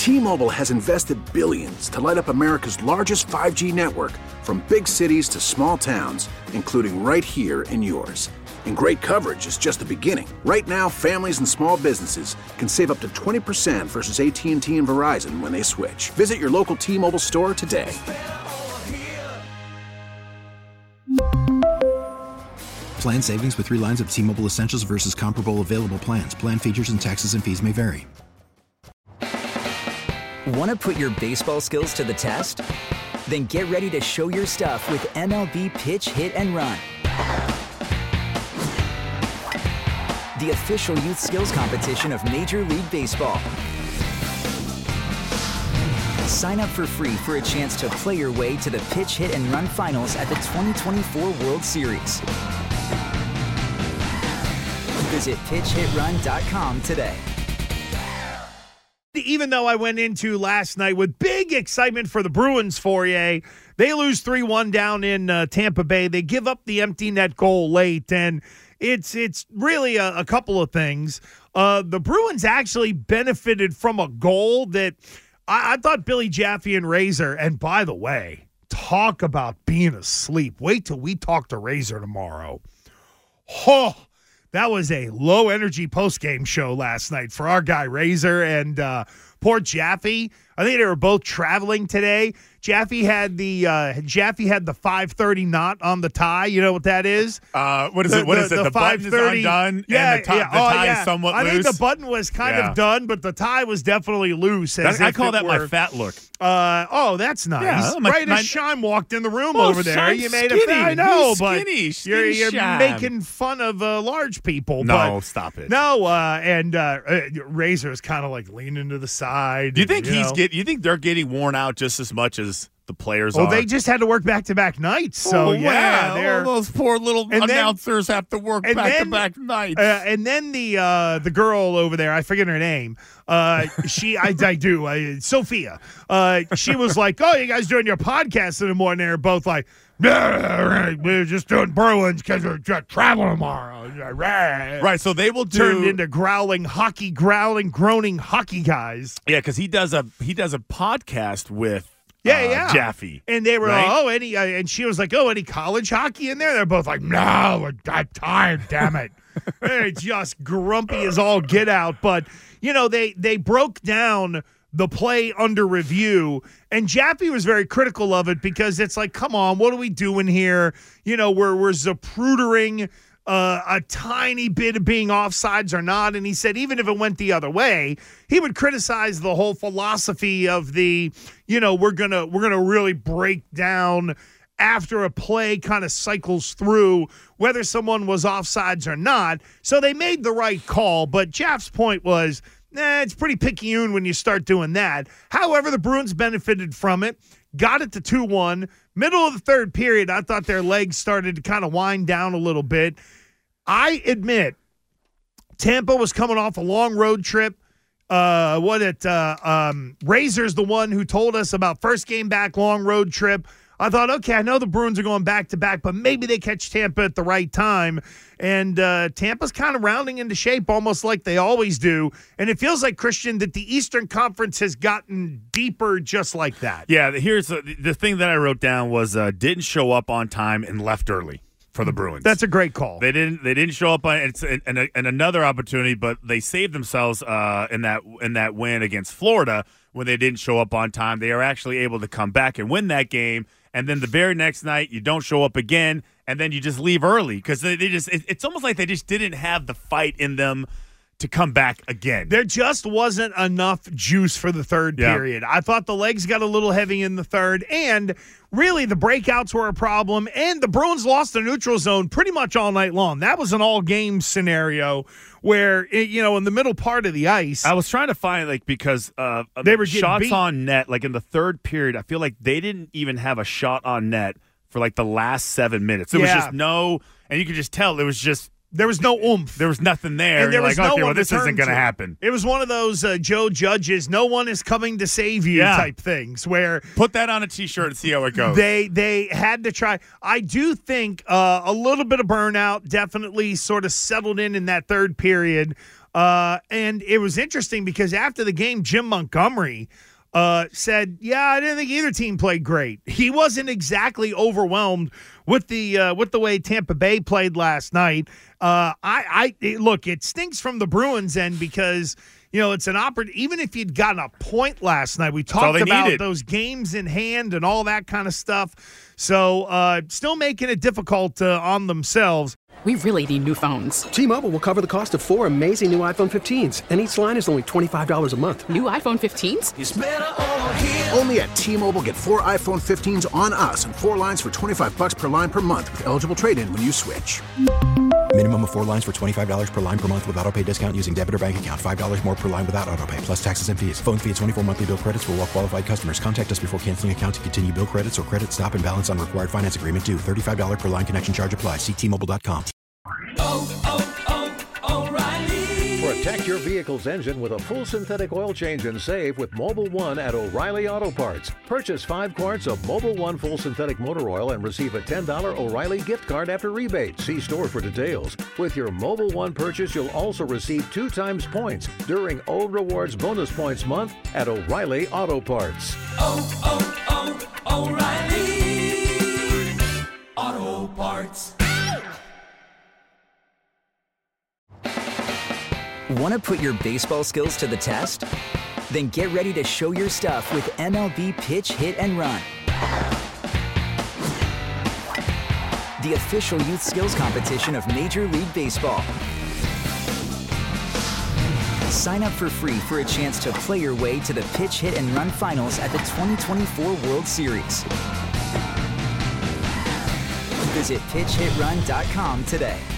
T-Mobile has invested billions to light up America's largest 5G network, from big cities to small towns, including right here in yours. And great coverage is just the beginning. Right now, families and small businesses can save up to 20% versus AT&T and Verizon when they switch. Visit your local T-Mobile store today. Plan savings with 3 lines of T-Mobile Essentials versus comparable available plans. Plan features and taxes and fees may vary. Want to put your baseball skills to the test? Then get ready to show your stuff with MLB Pitch, Hit, and Run. The official youth skills competition of Major League Baseball. Sign up for free for a chance to play your way to the Pitch, Hit, and Run finals at the 2024 World Series. Visit pitchhitrun.com today. Even though I went into last night with big excitement for the Bruins, Fourier, they lose 3-1 down in Tampa Bay. They give up the empty net goal late, and it's really a couple of things. The Bruins actually benefited from a goal that I thought Billy Jaffe and Razor, and by the way, talk about being asleep. Wait till we talk to Razor tomorrow. Oh, that was a low-energy post-game show last night for our guy Razor and poor Jaffe. I think they were both traveling today. Jaffe had the 5:30 knot on the tie. You know what that is? What is it? The button is undone, and the tie is somewhat loose. I think the button was kind of done, but the tie was definitely loose. I call that my fat look. That's nice. Yeah, right as Shime walked in the room over there, you made a I know, but you're making fun of large people. No, stop it. No, and Razor is kind of like leaning to the side. Do you think you think they're getting worn out just as much as the players are? Oh, they just had to work back-to-back nights. So, those poor little announcers have to work back-to-back nights. And then the girl over there, I forget her name. Sophia. She was like, "Oh, you guys doing your podcast in the morning?" They're both like, "We're just doing Bruins because we're traveling tomorrow." Right, so they will turned into groaning hockey guys. Yeah, because he does a podcast with Jaffe. And they were and she was like, "Oh, any college hockey in there?" They're both like, "No, I'm tired, damn it." They're just grumpy as all get out. But, they broke down the play under review, and Jaffe was very critical of it because it's like, come on, what are we doing here? We're zaprudering a tiny bit of being offsides or not. And he said even if it went the other way, he would criticize the whole philosophy of the, we're gonna really break down after a play kind of cycles through whether someone was offsides or not. So they made the right call, but Jaff's point was, it's pretty picayune when you start doing that. However, the Bruins benefited from it, got it to 2-1. Middle of the third period, I thought their legs started to kind of wind down a little bit. I admit, Tampa was coming off a long road trip. Razor's the one who told us about first game back, long road trip. I thought, okay, I know the Bruins are going back-to-back, but maybe they catch Tampa at the right time. And Tampa's kind of rounding into shape almost like they always do. And it feels like, Christian, that the Eastern Conference has gotten deeper just like that. Yeah, here's the thing that I wrote down was didn't show up on time and left early for the Bruins. That's a great call. They didn't show up on and another opportunity, but they saved themselves in that win against Florida when they didn't show up on time. They are actually able to come back and win that game. And then the very next night, you don't show up again, and then you just leave early because it's almost like they just didn't have the fight in them to come back again. There just wasn't enough juice for the third period. I thought the legs got a little heavy in the third, and really the breakouts were a problem, and the Bruins lost the neutral zone pretty much all night long. That was an all-game scenario where, in the middle part of the ice. I was trying to find, because they were shots beat on net, in the third period, I feel like they didn't even have a shot on net for, the last 7 minutes. There was just no – and you could just tell there was no oomph. There was nothing there. And there was no one this isn't going to happen. It was one of those Joe Judge's "no one is coming to save you" type things where put that on a T-shirt and see how it goes. They had to try. I do think a little bit of burnout definitely sort of settled in that third period. And it was interesting because after the game, Jim Montgomery said, I didn't think either team played great. He wasn't exactly overwhelmed with the way Tampa Bay played last night. Look, it stinks from the Bruins end because it's an even if you'd gotten a point last night, we talked about those games in hand and all that kind of stuff. So still making it difficult on themselves. We really need new phones. T-Mobile will cover the cost of 4 amazing new iPhone 15s, and each line is only $25 a month. New iPhone 15s? It's better over here. Only at T-Mobile, get 4 iPhone 15s on us and 4 lines for $25 per line per month with eligible trade-in when you switch. Minimum of 4 lines for $25 per line per month with autopay discount using debit or bank account. $5 more per line without autopay, plus taxes and fees. Phone fee at 24 monthly bill credits for well-qualified customers. Contact us before canceling account to continue bill credits or credit stop and balance on required finance agreement due. $35 per line connection charge applies. See T-Mobile.com. O'Reilly. Protect your vehicle's engine with a full synthetic oil change and save with Mobil 1 at O'Reilly Auto Parts. Purchase 5 quarts of Mobil 1 full synthetic motor oil and receive a $10 O'Reilly gift card after rebate. See store for details. With your Mobil 1 purchase, you'll also receive 2 times points during O Rewards Bonus Points Month at O'Reilly Auto Parts. O'Reilly Auto Parts. Want to put your baseball skills to the test? Then get ready to show your stuff with MLB Pitch Hit and Run, the official youth skills competition of Major League Baseball. Sign up for free for a chance to play your way to the Pitch Hit and Run finals at the 2024 World Series. Visit pitchhitrun.com today.